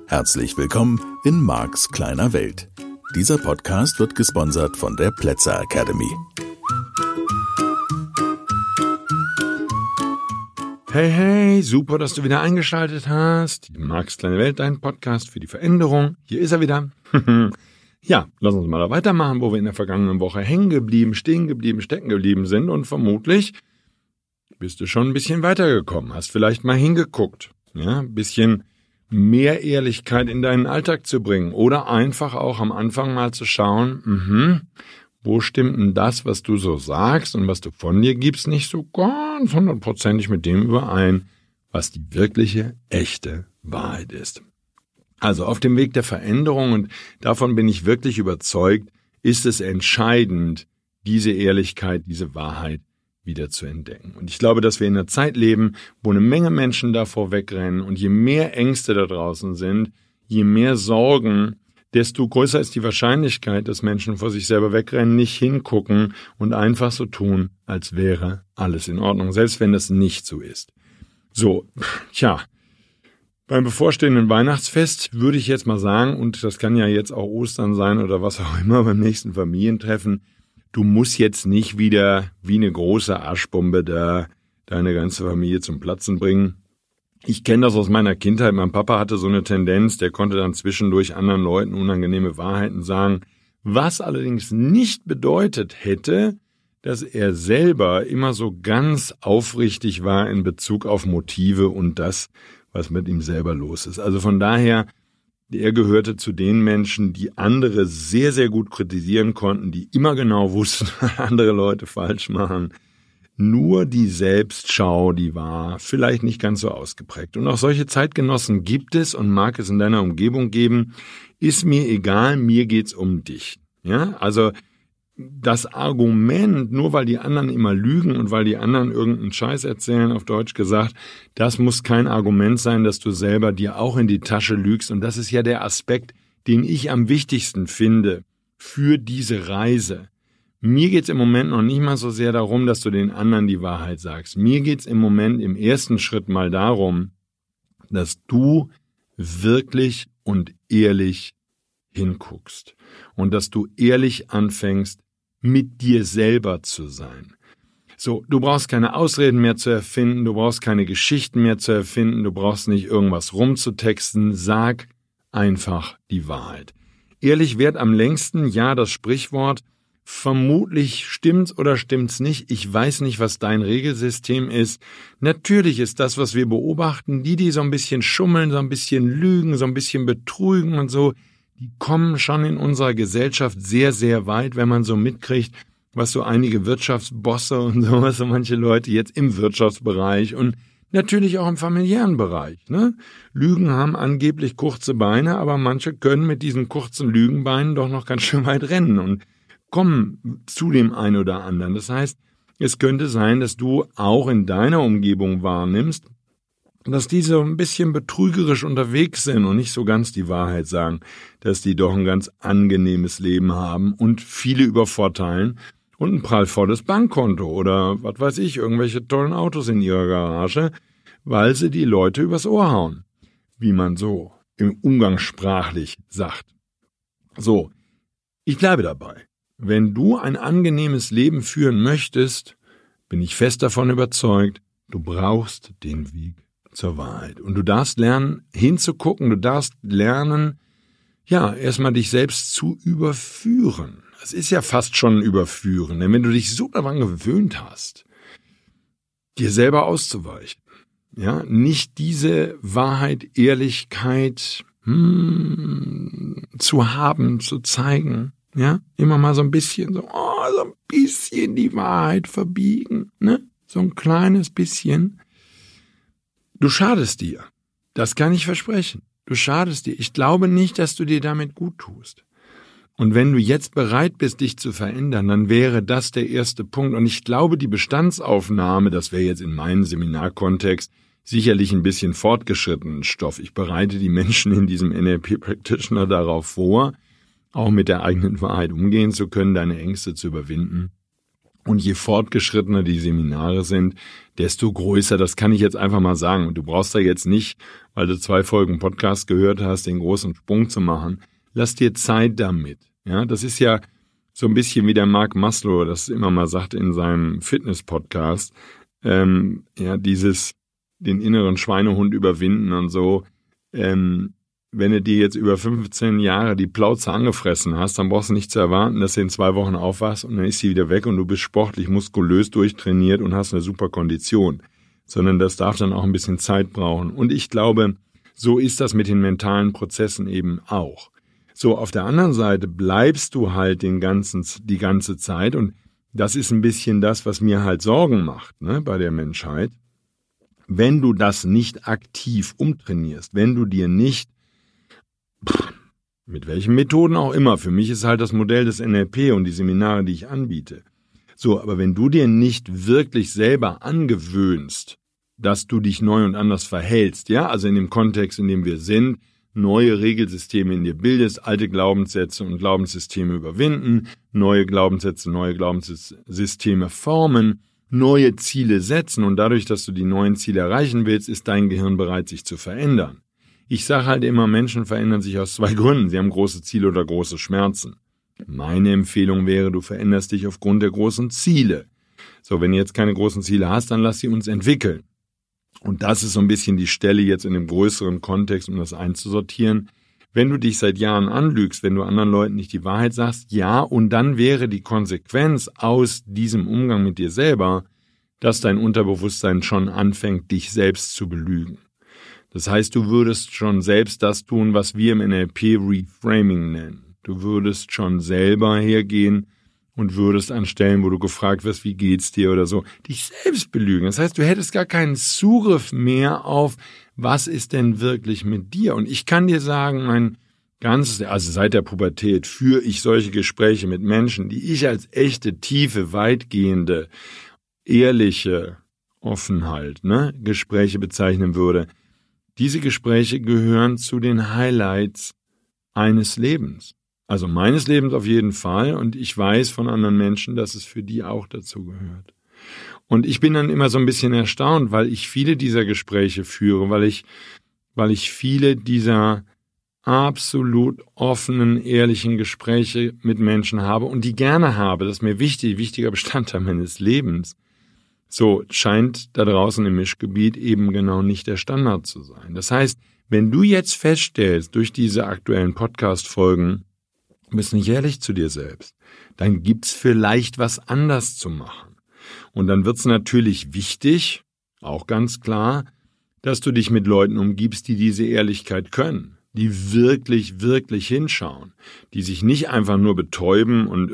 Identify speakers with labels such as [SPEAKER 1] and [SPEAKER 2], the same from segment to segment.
[SPEAKER 1] Herzlich willkommen in Marks kleiner Welt. Dieser Podcast wird gesponsert von der Plätzer Academy.
[SPEAKER 2] Hey, super, dass du wieder eingeschaltet hast. Marks kleine Welt, dein Podcast für die Veränderung. Hier ist er wieder. Ja, lass uns mal da weitermachen, wo wir in der vergangenen Woche hängen geblieben, stehen geblieben, stecken geblieben sind. Und vermutlich bist du schon ein bisschen weitergekommen, hast vielleicht mal hingeguckt, ja, ein bisschen mehr Ehrlichkeit in deinen Alltag zu bringen oder einfach auch am Anfang mal zu schauen, wo stimmt denn das, was du so sagst und was du von dir gibst, nicht so ganz 100%ig mit dem überein, was die wirkliche, echte Wahrheit ist. Also auf dem Weg der Veränderung, und davon bin ich wirklich überzeugt, ist es entscheidend, diese Ehrlichkeit, diese Wahrheit wieder zu entdecken. Und ich glaube, dass wir in einer Zeit leben, wo eine Menge Menschen davor wegrennen, und je mehr Ängste da draußen sind, je mehr Sorgen, desto größer ist die Wahrscheinlichkeit, dass Menschen vor sich selber wegrennen, nicht hingucken und einfach so tun, als wäre alles in Ordnung, selbst wenn das nicht so ist. So, beim bevorstehenden Weihnachtsfest würde ich jetzt mal sagen, und das kann ja jetzt auch Ostern sein oder was auch immer beim nächsten Familientreffen, du musst jetzt nicht wieder wie eine große Aschbombe da deine ganze Familie zum Platzen bringen. Ich kenne das aus meiner Kindheit. Mein Papa hatte so eine Tendenz, der konnte dann zwischendurch anderen Leuten unangenehme Wahrheiten sagen, was allerdings nicht bedeutet hätte, dass er selber immer so ganz aufrichtig war in Bezug auf Motive und das, was mit ihm selber los ist. Also von daher, er gehörte zu den Menschen, die andere sehr, sehr gut kritisieren konnten, die immer genau wussten, was andere Leute falsch machen. Nur die Selbstschau, die war vielleicht nicht ganz so ausgeprägt. Und auch solche Zeitgenossen gibt es und mag es in deiner Umgebung geben. Ist mir egal, mir geht's um dich. Ja, also das Argument, nur weil die anderen immer lügen und weil die anderen irgendeinen Scheiß erzählen, auf Deutsch gesagt, das muss kein Argument sein, dass du selber dir auch in die Tasche lügst. Und das ist ja der Aspekt, den ich am wichtigsten finde für diese Reise. Mir geht's im Moment noch nicht mal so sehr darum, dass du den anderen die Wahrheit sagst. Mir geht's im Moment im ersten Schritt mal darum, dass du wirklich und ehrlich hinguckst und dass du ehrlich anfängst, mit dir selber zu sein. So, du brauchst keine Ausreden mehr zu erfinden, du brauchst keine Geschichten mehr zu erfinden, du brauchst nicht irgendwas rumzutexten, sag einfach die Wahrheit. Ehrlich währt am längsten, ja, das Sprichwort. Vermutlich stimmt's oder stimmt's nicht. Ich weiß nicht, was dein Regelsystem ist. Natürlich ist das, was wir beobachten, die so ein bisschen schummeln, so ein bisschen lügen, so ein bisschen betrügen und so, die kommen schon in unserer Gesellschaft sehr, sehr weit, wenn man so mitkriegt, was so einige Wirtschaftsbosse und sowas, so manche Leute jetzt im Wirtschaftsbereich und natürlich auch im familiären Bereich, ne? Lügen haben angeblich kurze Beine, aber manche können mit diesen kurzen Lügenbeinen doch noch ganz schön weit rennen und kommen zu dem einen oder anderen. Das heißt, es könnte sein, dass du auch in deiner Umgebung wahrnimmst, dass die so ein bisschen betrügerisch unterwegs sind und nicht so ganz die Wahrheit sagen, dass die doch ein ganz angenehmes Leben haben und viele übervorteilen und ein prallvolles Bankkonto oder was weiß ich, irgendwelche tollen Autos in ihrer Garage, weil sie die Leute übers Ohr hauen, wie man so im umgangssprachlich sagt. So, ich bleibe dabei. Wenn du ein angenehmes Leben führen möchtest, bin ich fest davon überzeugt, du brauchst den Weg zur Wahrheit. Und du darfst lernen, hinzugucken, du darfst lernen, erstmal dich selbst zu überführen. Das ist ja fast schon ein Überführen, denn wenn du dich so daran gewöhnt hast, dir selber auszuweichen, nicht diese Wahrheit, Ehrlichkeit zu haben, zu zeigen, immer mal so ein bisschen, so ein bisschen die Wahrheit verbiegen, ne? So ein kleines bisschen. Du schadest dir. Das kann ich versprechen. Du schadest dir. Ich glaube nicht, dass du dir damit gut tust. Und wenn du jetzt bereit bist, dich zu verändern, dann wäre das der erste Punkt. Und ich glaube, die Bestandsaufnahme, das wäre jetzt in meinem Seminarkontext sicherlich ein bisschen fortgeschrittenen Stoff. Ich bereite die Menschen in diesem NLP Practitioner darauf vor, auch mit der eigenen Wahrheit umgehen zu können, deine Ängste zu überwinden. Und je fortgeschrittener die Seminare sind, desto größer, das kann ich jetzt einfach mal sagen. Und du brauchst da jetzt nicht, weil du 2 Folgen Podcast gehört hast, den großen Sprung zu machen. Lass dir Zeit damit. Ja, das ist ja so ein bisschen wie der Mark Maslow das immer mal sagt in seinem Fitness-Podcast. Den inneren Schweinehund überwinden und so. Wenn du dir jetzt über 15 Jahre die Plauze angefressen hast, dann brauchst du nicht zu erwarten, dass du in 2 Wochen aufwachst und dann ist sie wieder weg und du bist sportlich, muskulös durchtrainiert und hast eine super Kondition. Sondern das darf dann auch ein bisschen Zeit brauchen. Und ich glaube, so ist das mit den mentalen Prozessen eben auch. So, auf der anderen Seite bleibst du halt die ganze Zeit und das ist ein bisschen das, was mir halt Sorgen macht, ne, bei der Menschheit. Wenn du das nicht aktiv umtrainierst, wenn du dir nicht mit welchen Methoden auch immer. Für mich ist halt das Modell des NLP und die Seminare, die ich anbiete. So, aber wenn du dir nicht wirklich selber angewöhnst, dass du dich neu und anders verhältst, ja, also in dem Kontext, in dem wir sind, neue Regelsysteme in dir bildest, alte Glaubenssätze und Glaubenssysteme überwinden, neue Glaubenssysteme formen, neue Ziele setzen und dadurch, dass du die neuen Ziele erreichen willst, ist dein Gehirn bereit, sich zu verändern. Ich sage halt immer, Menschen verändern sich aus 2 Gründen. Sie haben große Ziele oder große Schmerzen. Meine Empfehlung wäre, du veränderst dich aufgrund der großen Ziele. So, wenn du jetzt keine großen Ziele hast, dann lass sie uns entwickeln. Und das ist so ein bisschen die Stelle jetzt in dem größeren Kontext, um das einzusortieren. Wenn du dich seit Jahren anlügst, wenn du anderen Leuten nicht die Wahrheit sagst, ja, und dann wäre die Konsequenz aus diesem Umgang mit dir selber, dass dein Unterbewusstsein schon anfängt, dich selbst zu belügen. Das heißt, du würdest schon selbst das tun, was wir im NLP Reframing nennen. Du würdest schon selber hergehen und würdest an Stellen, wo du gefragt wirst, wie geht's dir oder so, dich selbst belügen. Das heißt, du hättest gar keinen Zugriff mehr auf, was ist denn wirklich mit dir? Und ich kann dir sagen, seit der Pubertät führe ich solche Gespräche mit Menschen, die ich als echte, tiefe, weitgehende, ehrliche Offenheit, Gespräche bezeichnen würde. Diese Gespräche gehören zu den Highlights eines Lebens. Also meines Lebens auf jeden Fall. Und ich weiß von anderen Menschen, dass es für die auch dazu gehört. Und ich bin dann immer so ein bisschen erstaunt, weil ich viele dieser Gespräche führe, weil ich viele dieser absolut offenen, ehrlichen Gespräche mit Menschen habe und die gerne habe. Das ist mir wichtiger Bestandteil meines Lebens. So scheint da draußen im Mischgebiet eben genau nicht der Standard zu sein. Das heißt, wenn du jetzt feststellst, durch diese aktuellen Podcast-Folgen, du bist nicht ehrlich zu dir selbst, dann gibt's vielleicht was anders zu machen. Und dann wird's natürlich wichtig, auch ganz klar, dass du dich mit Leuten umgibst, die diese Ehrlichkeit können, die wirklich, wirklich hinschauen, die sich nicht einfach nur betäuben und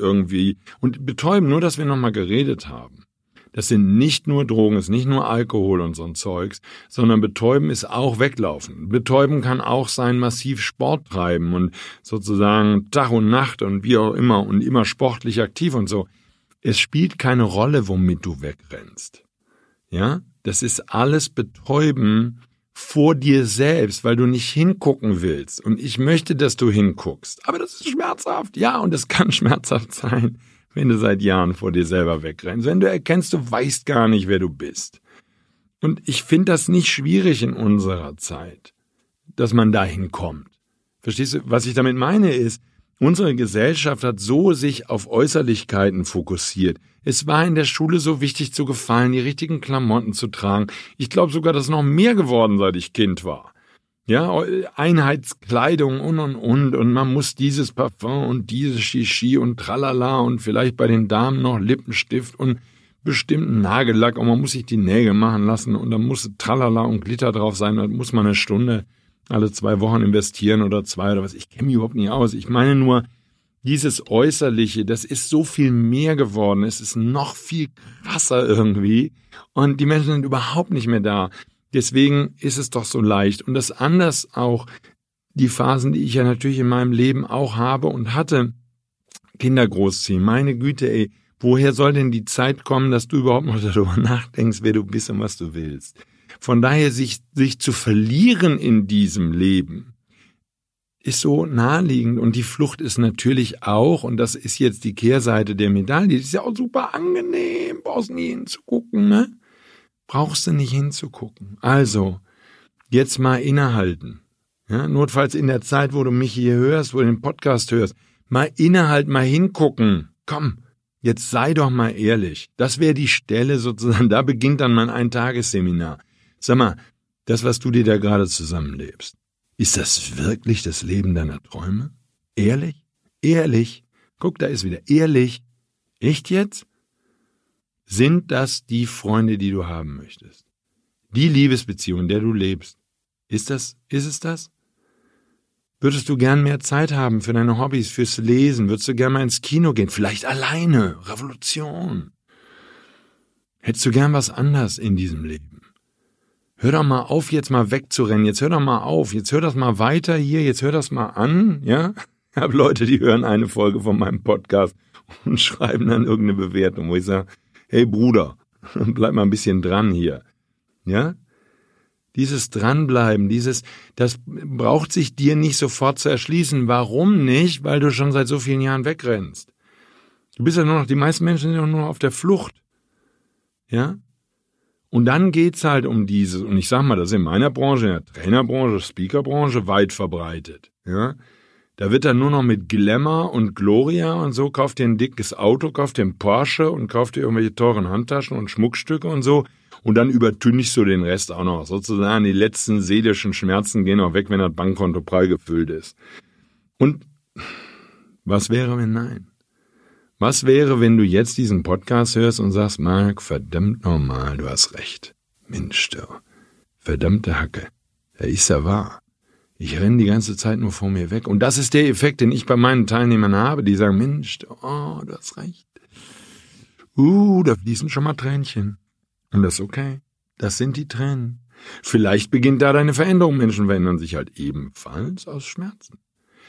[SPEAKER 2] betäuben nur, dass wir nochmal geredet haben. Das sind nicht nur Drogen, ist nicht nur Alkohol und so ein Zeugs, sondern Betäuben ist auch Weglaufen. Betäuben kann auch sein, massiv Sport treiben und sozusagen Tag und Nacht und wie auch immer und immer sportlich aktiv und so. Es spielt keine Rolle, womit du wegrennst. Ja, das ist alles Betäuben vor dir selbst, weil du nicht hingucken willst. Und ich möchte, dass du hinguckst. Aber das ist schmerzhaft. Ja, und es kann schmerzhaft sein, wenn du seit Jahren vor dir selber wegrennst, wenn du erkennst, du weißt gar nicht, wer du bist. Und ich finde das nicht schwierig in unserer Zeit, dass man dahin kommt. Verstehst du? Was ich damit meine ist, unsere Gesellschaft hat so sich auf Äußerlichkeiten fokussiert. Es war in der Schule so wichtig zu gefallen, die richtigen Klamotten zu tragen. Ich glaube sogar, das ist noch mehr geworden, seit ich Kind war. Ja, Einheitskleidung und man muss dieses Parfum und dieses Shishi und tralala und vielleicht bei den Damen noch Lippenstift und bestimmten Nagellack und man muss sich die Nägel machen lassen und dann muss tralala und Glitter drauf sein, dann muss man eine Stunde alle 2 Wochen investieren oder 2 oder was. Ich kenne mich überhaupt nicht aus. Ich meine nur, dieses Äußerliche, das ist so viel mehr geworden. Es ist noch viel krasser irgendwie und die Menschen sind überhaupt nicht mehr da. Deswegen ist es doch so leicht. Und das anders auch, die Phasen, die ich ja natürlich in meinem Leben auch habe und hatte, Kinder großziehen. Meine Güte, ey, woher soll denn die Zeit kommen, dass du überhaupt noch darüber nachdenkst, wer du bist und was du willst? Von daher, sich zu verlieren in diesem Leben, ist so naheliegend und die Flucht ist natürlich auch, und das ist jetzt die Kehrseite der Medaille, die ist ja auch super angenehm, brauchst nie hinzugucken, ne? Brauchst du nicht hinzugucken. Also, jetzt mal innehalten. Ja, notfalls in der Zeit, wo du mich hier hörst, wo du den Podcast hörst, mal innehalten, mal hingucken. Komm, jetzt sei doch mal ehrlich. Das wäre die Stelle sozusagen, da beginnt dann mein Eintagesseminar. Sag mal, das, was du dir da gerade zusammenlebst, ist das wirklich das Leben deiner Träume? Ehrlich? Ehrlich? Guck, da ist wieder ehrlich. Echt jetzt? Sind das die Freunde, die du haben möchtest? Die Liebesbeziehung, in der du lebst? Ist es das? Würdest du gern mehr Zeit haben für deine Hobbys, fürs Lesen? Würdest du gern mal ins Kino gehen? Vielleicht alleine? Revolution? Hättest du gern was anderes in diesem Leben? Hör doch mal auf, jetzt mal wegzurennen. Jetzt hör doch mal auf. Jetzt hör das mal weiter hier. Jetzt hör das mal an. Ja? Ich habe Leute, die hören eine Folge von meinem Podcast und schreiben dann irgendeine Bewertung, wo ich sage, hey Bruder, bleib mal ein bisschen dran hier. Ja? Dieses Dranbleiben, das braucht sich dir nicht sofort zu erschließen. Warum nicht? Weil du schon seit so vielen Jahren wegrennst. Du bist ja nur noch, die meisten Menschen sind ja nur noch auf der Flucht. Ja? Und dann geht's halt um dieses, und ich sag mal, das ist in meiner Branche, in der Trainerbranche, Speakerbranche weit verbreitet. Ja? Da wird dann nur noch mit Glamour und Gloria und so, kauft dir ein dickes Auto, kauft dir einen Porsche und kauft dir irgendwelche teuren Handtaschen und Schmuckstücke und so. Und dann übertünchst du den Rest auch noch. Sozusagen die letzten seelischen Schmerzen gehen auch weg, wenn das Bankkonto prall gefüllt ist. Und was wäre, wenn nein? Was wäre, wenn du jetzt diesen Podcast hörst und sagst, Marc, verdammt normal, du hast recht. Mensch, du, verdammte Hacke, da ist ja wahr. Ich renne die ganze Zeit nur vor mir weg. Und das ist der Effekt, den ich bei meinen Teilnehmern habe, die sagen, Mensch, oh, du hast recht. Da fließen schon mal Tränchen. Und das ist okay. Das sind die Tränen. Vielleicht beginnt da deine Veränderung. Menschen verändern sich halt ebenfalls aus Schmerzen.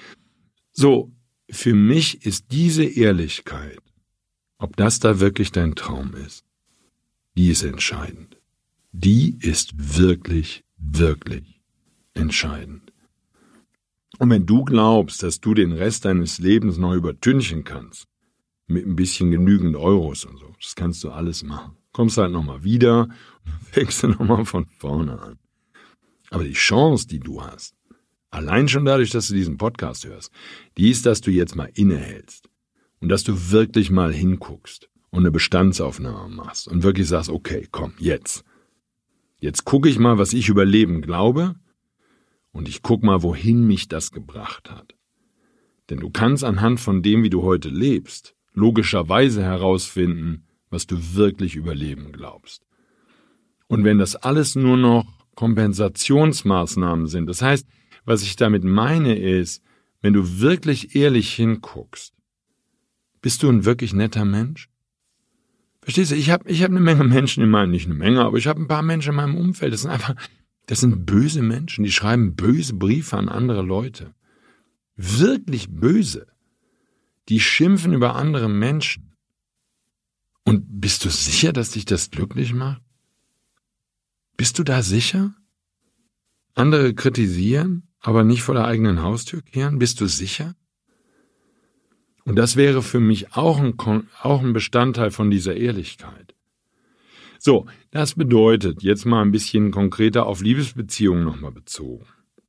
[SPEAKER 2] So, für mich ist diese Ehrlichkeit, ob das da wirklich dein Traum ist, die ist entscheidend. Die ist wirklich, wirklich entscheidend. Und wenn du glaubst, dass du den Rest deines Lebens noch übertünchen kannst, mit ein bisschen genügend Euros und so, das kannst du alles machen. Kommst halt nochmal wieder und fängst du nochmal von vorne an. Aber die Chance, die du hast, allein schon dadurch, dass du diesen Podcast hörst, die ist, dass du jetzt mal innehältst und dass du wirklich mal hinguckst und eine Bestandsaufnahme machst und wirklich sagst, okay, komm, jetzt gucke ich mal, was ich über Leben glaube und ich gucke mal, wohin mich das gebracht hat. Denn du kannst anhand von dem, wie du heute lebst, logischerweise herausfinden, was du wirklich über Leben glaubst. Und wenn das alles nur noch Kompensationsmaßnahmen sind, das heißt, was ich damit meine ist, wenn du wirklich ehrlich hinguckst, bist du ein wirklich netter Mensch? Verstehst du, ich hab eine Menge Menschen in meinem, nicht eine Menge, aber ich habe ein paar Menschen in meinem Umfeld, das sind böse Menschen, die schreiben böse Briefe an andere Leute. Wirklich böse. Die schimpfen über andere Menschen. Und bist du sicher, dass dich das glücklich macht? Bist du da sicher? Andere kritisieren, aber nicht vor der eigenen Haustür kehren? Bist du sicher? Und das wäre für mich auch ein Bestandteil von dieser Ehrlichkeit. So, das bedeutet, jetzt mal ein bisschen konkreter auf Liebesbeziehungen nochmal bezogen.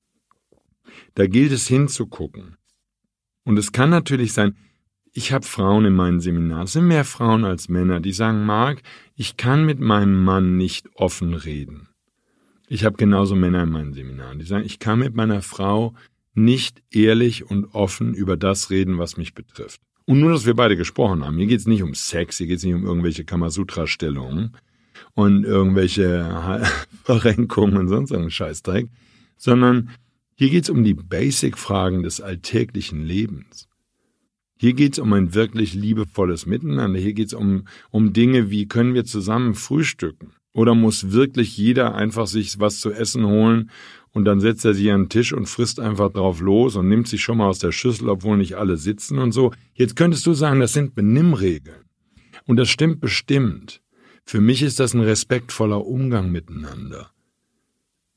[SPEAKER 2] Da gilt es hinzugucken. Und es kann natürlich sein, ich habe Frauen in meinen Seminaren, es sind mehr Frauen als Männer, die sagen, Marc, ich kann mit meinem Mann nicht offen reden. Ich habe genauso Männer in meinen Seminaren, die sagen, ich kann mit meiner Frau nicht ehrlich und offen über das reden, was mich betrifft. Und nur, dass wir beide gesprochen haben. Hier geht es nicht um Sex, hier geht es nicht um irgendwelche Kamasutra-Stellungen und irgendwelche Verrenkungen und sonst irgendeinen Scheißdreck, sondern hier geht es um die Basic-Fragen des alltäglichen Lebens. Hier geht es um ein wirklich liebevolles Miteinander. Hier geht es um Dinge, wie können wir zusammen frühstücken? Oder muss wirklich jeder einfach sich was zu essen holen und dann setzt er sich an den Tisch und frisst einfach drauf los und nimmt sich schon mal aus der Schüssel, obwohl nicht alle sitzen und so. Jetzt könntest du sagen, das sind Benimmregeln. Und das stimmt bestimmt. Für mich ist das ein respektvoller Umgang miteinander.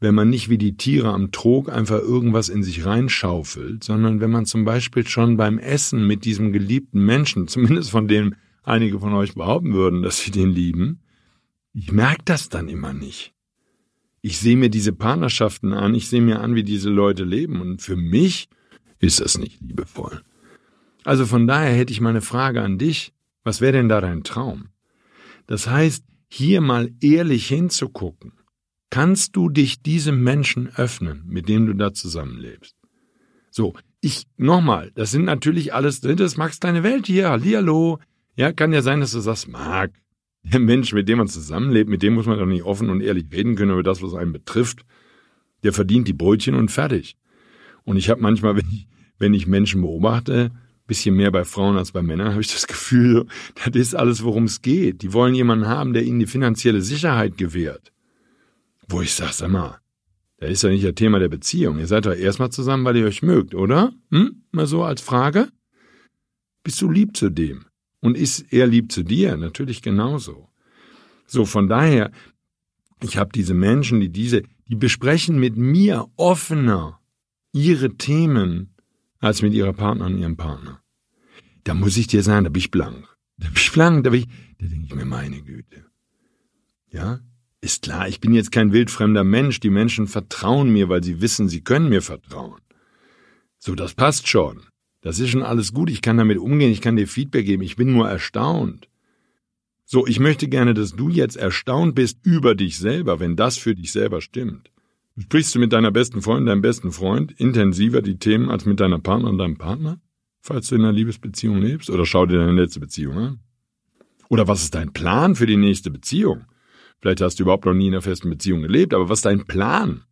[SPEAKER 2] wenn man nicht wie die Tiere am Trog einfach irgendwas in sich reinschaufelt, sondern wenn man zum Beispiel schon beim Essen mit diesem geliebten Menschen, zumindest von dem einige von euch behaupten würden, dass sie den lieben, ich merke das dann immer nicht. Ich sehe mir diese Partnerschaften an, ich sehe mir an, wie diese Leute leben und für mich ist das nicht liebevoll. Also von daher hätte ich mal eine Frage an dich. Was wäre denn da dein Traum? Das heißt, hier mal ehrlich hinzugucken. Kannst du dich diesem Menschen öffnen, mit dem du da zusammenlebst? So, nochmal, das sind natürlich alles, das Max kleine Welt hier, hallihallo. Ja, kann ja sein, dass du sagst, Marc, der Mensch, mit dem man zusammenlebt, mit dem muss man doch nicht offen und ehrlich reden können über das, was einen betrifft. Der verdient die Brötchen und fertig. Und ich habe manchmal, wenn ich Menschen beobachte, bisschen mehr bei Frauen als bei Männern, habe ich das Gefühl, das ist alles, worum es geht. Die wollen jemanden haben, der ihnen die finanzielle Sicherheit gewährt. Wo ich sage, sag mal, da ist ja nicht das Thema der Beziehung. Ihr seid doch erstmal zusammen, weil ihr euch mögt, oder? Mal so als Frage. Bist du lieb zu dem? Und ist er lieb zu dir? Natürlich genauso. So, von daher, ich habe diese Menschen, die besprechen mit mir offener ihre Themen als mit ihrer Partnerin und ihrem Partner. Da muss ich dir sagen, da bin ich blank. Da denke ich mir, meine Güte. Ja? Ist klar, ich bin jetzt kein wildfremder Mensch. Die Menschen vertrauen mir, weil sie wissen, sie können mir vertrauen. So, das passt schon. Das ist schon alles gut. Ich kann damit umgehen. Ich kann dir Feedback geben. Ich bin nur erstaunt. So, ich möchte gerne, dass du jetzt erstaunt bist über dich selber, wenn das für dich selber stimmt. Sprichst du mit deiner besten Freundin, deinem besten Freund intensiver die Themen als mit deiner Partnerin und deinem Partner? Falls du in einer Liebesbeziehung lebst? Oder schau dir deine letzte Beziehung an? Oder was ist dein Plan für die nächste Beziehung? Vielleicht hast du überhaupt noch nie in einer festen Beziehung gelebt, aber was ist dein Plan?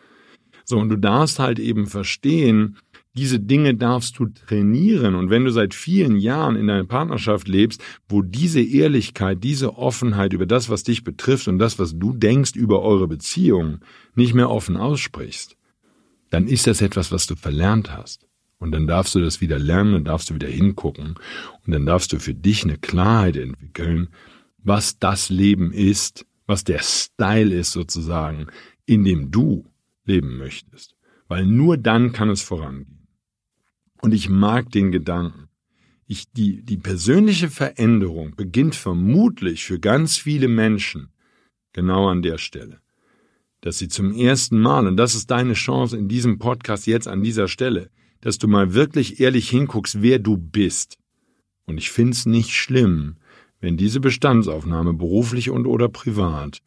[SPEAKER 2] So, und du darfst halt eben verstehen, diese Dinge darfst du trainieren. Und wenn du seit vielen Jahren in einer Partnerschaft lebst, wo diese Ehrlichkeit, diese Offenheit über das, was dich betrifft und das, was du denkst über eure Beziehung, nicht mehr offen aussprichst, dann ist das etwas, was du verlernt hast. Und dann darfst du das wieder lernen, dann darfst du wieder hingucken und dann darfst du für dich eine Klarheit entwickeln, was das Leben ist, was der Style ist sozusagen, in dem du leben möchtest. Weil nur dann kann es vorangehen. Und ich mag den Gedanken. Die persönliche Veränderung beginnt vermutlich für ganz viele Menschen genau an der Stelle. Dass sie zum ersten Mal, und das ist deine Chance in diesem Podcast jetzt an dieser Stelle, dass du mal wirklich ehrlich hinguckst, wer du bist. Und ich finde es nicht schlimm, wenn diese Bestandsaufnahme beruflich und oder privat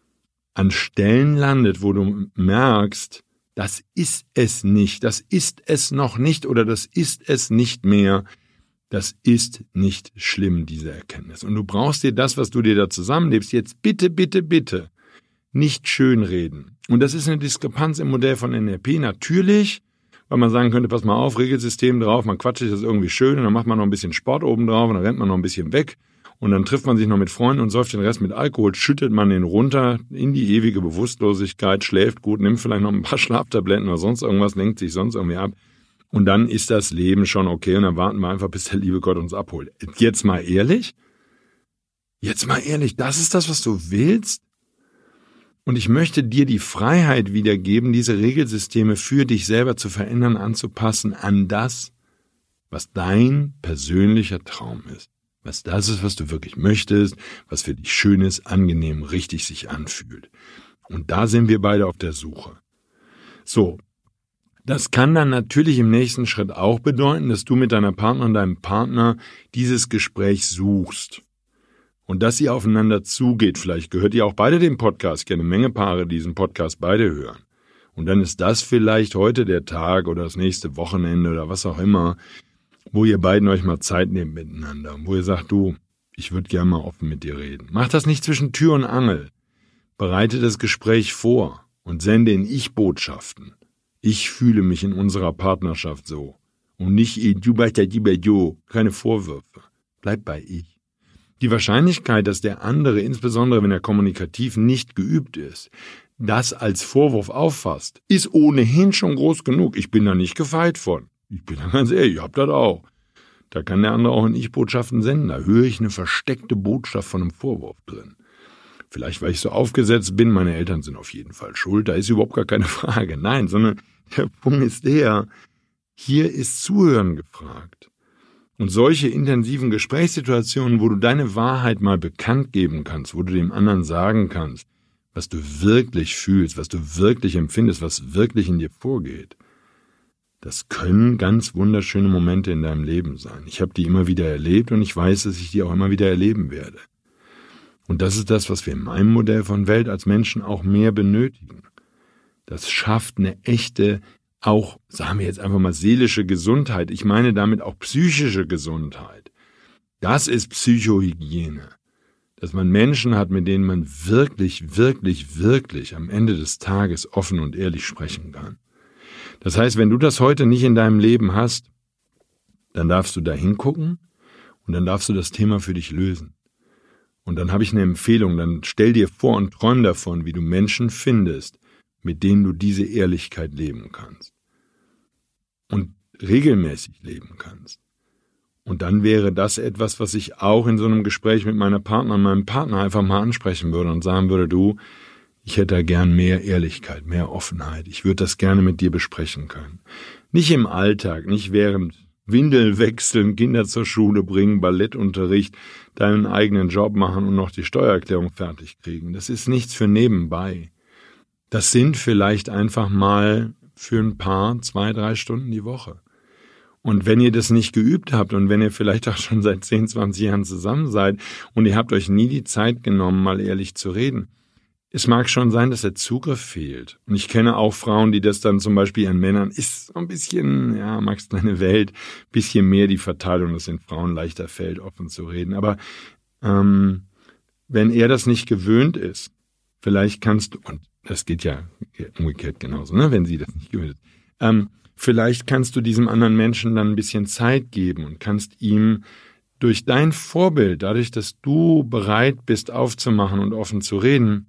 [SPEAKER 2] an Stellen landet, wo du merkst, das ist es nicht, das ist es noch nicht oder das ist es nicht mehr. Das ist nicht schlimm, diese Erkenntnis. Und du brauchst dir das, was du dir da zusammenlebst, jetzt bitte, bitte, bitte nicht schönreden. Und das ist eine Diskrepanz im Modell von NLP, natürlich, weil man sagen könnte, pass mal auf, Regelsystem drauf, man quatscht sich das irgendwie schön und dann macht man noch ein bisschen Sport oben drauf und dann rennt man noch ein bisschen weg. Und dann trifft man sich noch mit Freunden und säuft den Rest mit Alkohol, schüttet man den runter in die ewige Bewusstlosigkeit, schläft gut, nimmt vielleicht noch ein paar Schlaftabletten oder sonst irgendwas, lenkt sich sonst irgendwie ab. Und dann ist das Leben schon okay und dann warten wir einfach, bis der liebe Gott uns abholt. Jetzt mal ehrlich? Das ist das, was du willst? Und ich möchte dir die Freiheit wiedergeben, diese Regelsysteme für dich selber zu verändern, anzupassen an das, was dein persönlicher Traum ist. Was das ist, was du wirklich möchtest, was für dich schön ist, angenehm, richtig sich anfühlt. Und da sind wir beide auf der Suche. So, das kann dann natürlich im nächsten Schritt auch bedeuten, dass du mit deiner Partnerin und deinem Partner dieses Gespräch suchst. Und dass ihr aufeinander zugeht. Vielleicht gehört ihr auch beide den Podcast. Ich kenne eine Menge Paare, die diesen Podcast beide hören. Und dann ist das vielleicht heute der Tag oder das nächste Wochenende oder was auch immer, wo ihr beiden euch mal Zeit nehmt miteinander und wo ihr sagt, du, ich würde gerne mal offen mit dir reden. Macht das nicht zwischen Tür und Angel. Bereite das Gespräch vor und sende in Ich-Botschaften. Ich fühle mich in unserer Partnerschaft so. Und nicht du bei du, keine Vorwürfe. Bleib bei ich. Die Wahrscheinlichkeit, dass der andere, insbesondere wenn er kommunikativ nicht geübt ist, das als Vorwurf auffasst, ist ohnehin schon groß genug. Ich bin da nicht gefeit von. Ich bin da ganz ehrlich, ich hab das auch. Da kann der andere auch in Ich-Botschaften senden. Da höre ich eine versteckte Botschaft von einem Vorwurf drin. Vielleicht, weil ich so aufgesetzt bin, meine Eltern sind auf jeden Fall schuld, da ist überhaupt gar keine Frage. Nein, sondern der Punkt ist hier ist Zuhören gefragt. Und solche intensiven Gesprächssituationen, wo du deine Wahrheit mal bekannt geben kannst, wo du dem anderen sagen kannst, was du wirklich fühlst, was du wirklich empfindest, was wirklich in dir vorgeht, das können ganz wunderschöne Momente in deinem Leben sein. Ich habe die immer wieder erlebt und ich weiß, dass ich die auch immer wieder erleben werde. Und das ist das, was wir in meinem Modell von Welt als Menschen auch mehr benötigen. Das schafft eine echte, auch, sagen wir jetzt einfach mal, seelische Gesundheit. Ich meine damit auch psychische Gesundheit. Das ist Psychohygiene. Dass man Menschen hat, mit denen man wirklich, wirklich, wirklich am Ende des Tages offen und ehrlich sprechen kann. Das heißt, wenn du das heute nicht in deinem Leben hast, dann darfst du da hingucken und dann darfst du das Thema für dich lösen. Und dann habe ich eine Empfehlung, dann stell dir vor und träum davon, wie du Menschen findest, mit denen du diese Ehrlichkeit leben kannst. Und regelmäßig leben kannst. Und dann wäre das etwas, was ich auch in so einem Gespräch mit meinem Partner einfach mal ansprechen würde und sagen würde, du, ich hätte da gern mehr Ehrlichkeit, mehr Offenheit. Ich würde das gerne mit dir besprechen können. Nicht im Alltag, nicht während Windeln wechseln, Kinder zur Schule bringen, Ballettunterricht, deinen eigenen Job machen und noch die Steuererklärung fertig kriegen. Das ist nichts für nebenbei. Das sind vielleicht einfach mal für ein paar 2-3 Stunden die Woche. Und wenn ihr das nicht geübt habt und wenn ihr vielleicht auch schon seit 10, 20 Jahren zusammen seid und ihr habt euch nie die Zeit genommen, mal ehrlich zu reden, es mag schon sein, dass der Zugriff fehlt. Und ich kenne auch Frauen, die das dann zum Beispiel an Männern, ist so ein bisschen, ja, Max kleine Welt, bisschen mehr die Verteilung, dass den Frauen leichter fällt, offen zu reden. Aber wenn er das nicht gewöhnt ist, vielleicht kannst du, und das geht ja umgekehrt genauso, ne, wenn sie das nicht gewöhnt ist, vielleicht kannst du diesem anderen Menschen dann ein bisschen Zeit geben und kannst ihm durch dein Vorbild, dadurch, dass du bereit bist aufzumachen und offen zu reden,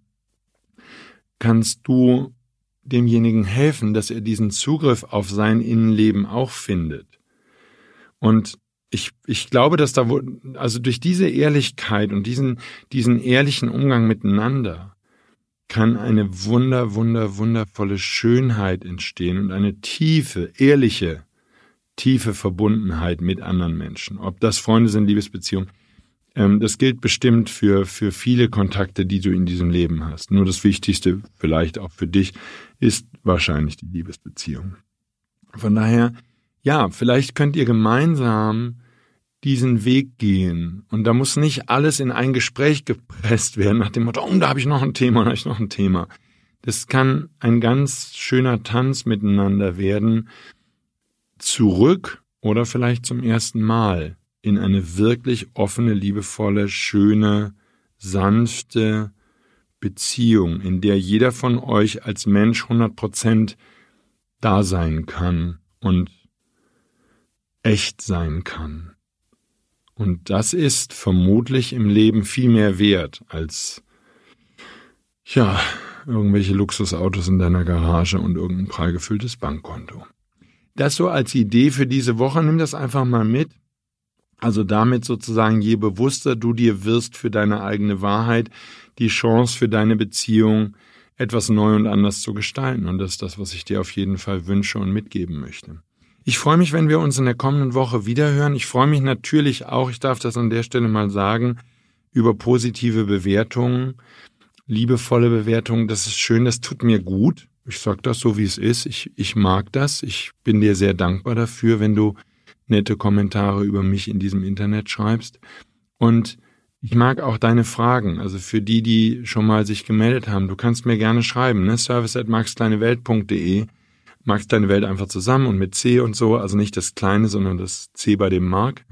[SPEAKER 2] kannst du demjenigen helfen, dass er diesen Zugriff auf sein Innenleben auch findet. Und ich glaube, dass da, also durch diese Ehrlichkeit und diesen ehrlichen Umgang miteinander kann eine wundervolle Schönheit entstehen und eine tiefe, ehrliche, tiefe Verbundenheit mit anderen Menschen. Ob das Freunde sind, Liebesbeziehungen, das gilt bestimmt für viele Kontakte, die du in diesem Leben hast. Nur das Wichtigste, vielleicht auch für dich, ist wahrscheinlich die Liebesbeziehung. Von daher, ja, vielleicht könnt ihr gemeinsam diesen Weg gehen. Und da muss nicht alles in ein Gespräch gepresst werden, nach dem Motto, da habe ich noch ein Thema, Das kann ein ganz schöner Tanz miteinander werden, zurück oder vielleicht zum ersten Mal in eine wirklich offene, liebevolle, schöne, sanfte Beziehung, in der jeder von euch als Mensch 100% da sein kann und echt sein kann. Und das ist vermutlich im Leben viel mehr wert als, ja, irgendwelche Luxusautos in deiner Garage und irgendein prall gefülltes Bankkonto. Das so als Idee für diese Woche, nimm das einfach mal mit. Also damit sozusagen, je bewusster du dir wirst für deine eigene Wahrheit, die Chance für deine Beziehung, etwas neu und anders zu gestalten. Und das ist das, was ich dir auf jeden Fall wünsche und mitgeben möchte. Ich freue mich, wenn wir uns in der kommenden Woche wiederhören. Ich freue mich natürlich auch, ich darf das an der Stelle mal sagen, über positive Bewertungen, liebevolle Bewertungen. Das ist schön, das tut mir gut. Ich sage das so, wie es ist. Ich mag das. Ich bin dir sehr dankbar dafür, wenn du nette Kommentare über mich in diesem Internet schreibst. Und ich mag auch deine Fragen. Also für die schon mal sich gemeldet haben, du kannst mir gerne schreiben, ne? service@maxkleinewelt.de. Max Kleine Welt einfach zusammen und mit C und so, also nicht das Kleine, sondern das C bei dem Mark.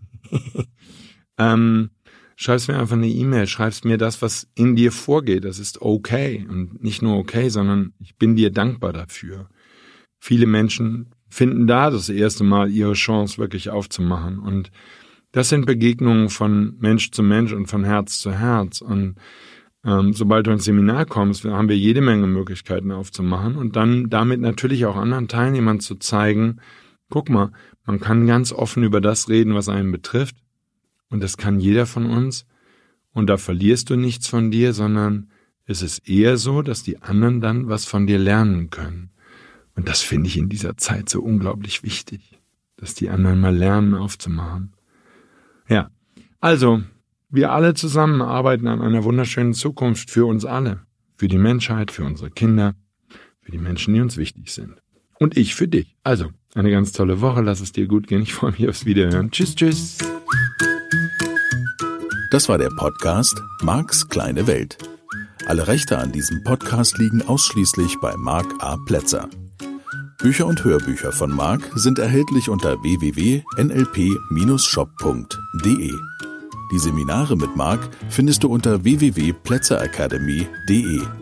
[SPEAKER 2] Schreibst mir einfach eine E-Mail, schreibst mir das, was in dir vorgeht. Das ist okay. Und nicht nur okay, sondern ich bin dir dankbar dafür. Viele Menschen finden da das erste Mal ihre Chance wirklich aufzumachen. Und das sind Begegnungen von Mensch zu Mensch und von Herz zu Herz. Und sobald du ins Seminar kommst, haben wir jede Menge Möglichkeiten aufzumachen und dann damit natürlich auch anderen Teilnehmern zu zeigen, guck mal, man kann ganz offen über das reden, was einen betrifft und das kann jeder von uns Und da verlierst du nichts von dir, sondern es ist eher so, dass die anderen dann was von dir lernen können. Und das finde ich in dieser Zeit so unglaublich wichtig, dass die anderen mal lernen aufzumachen. Ja, also wir alle zusammen arbeiten an einer wunderschönen Zukunft für uns alle, für die Menschheit, für unsere Kinder, für die Menschen, die uns wichtig sind. Und ich für dich. Also, eine ganz tolle Woche, lass es dir gut gehen. Ich freue mich aufs Wiederhören. Tschüss, tschüss.
[SPEAKER 1] Das war der Podcast Marks kleine Welt. Alle Rechte an diesem Podcast liegen ausschließlich bei Mark A. Plätzer. Bücher und Hörbücher von Mark sind erhältlich unter www.nlp-shop.de. Die Seminare mit Mark findest du unter www.plätzeracademy.de.